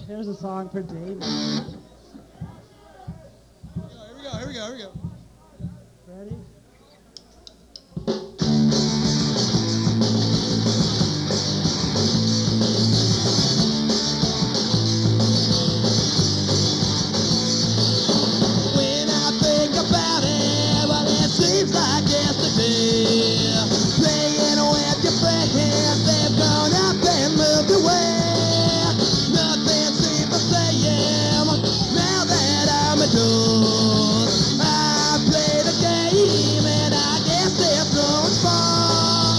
Here's a song for David. Here we go. Ready? When I think about it, well, it seems like yesterday. Playing with your friends, they've grown up and moved away. Nothing seems the same now that I'm adult. I played a game and I guess they're throwing far.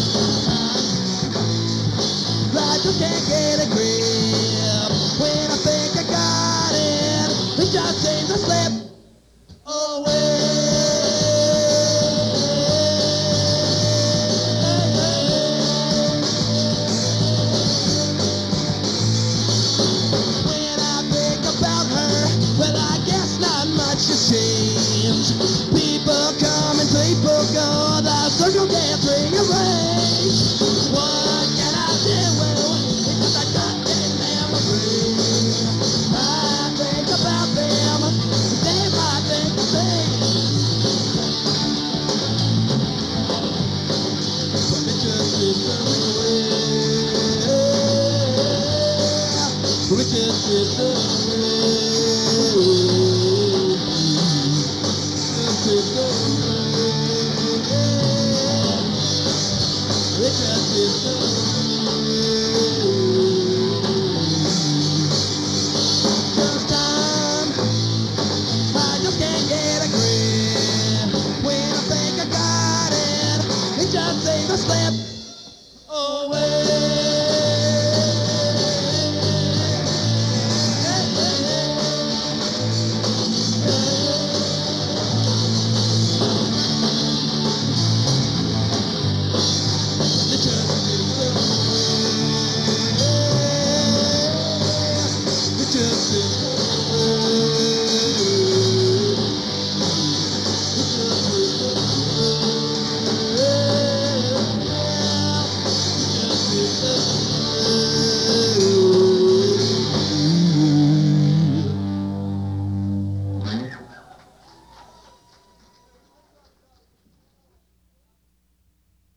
I just can't get a grip. When I think I got it just seems to slip When I think about her, well, I guess not much has changed. People come and people go, the circle gets rearranged. What can I do? Because I got them memories. I think about them, they might think the same. But it just isn't real. It just isn't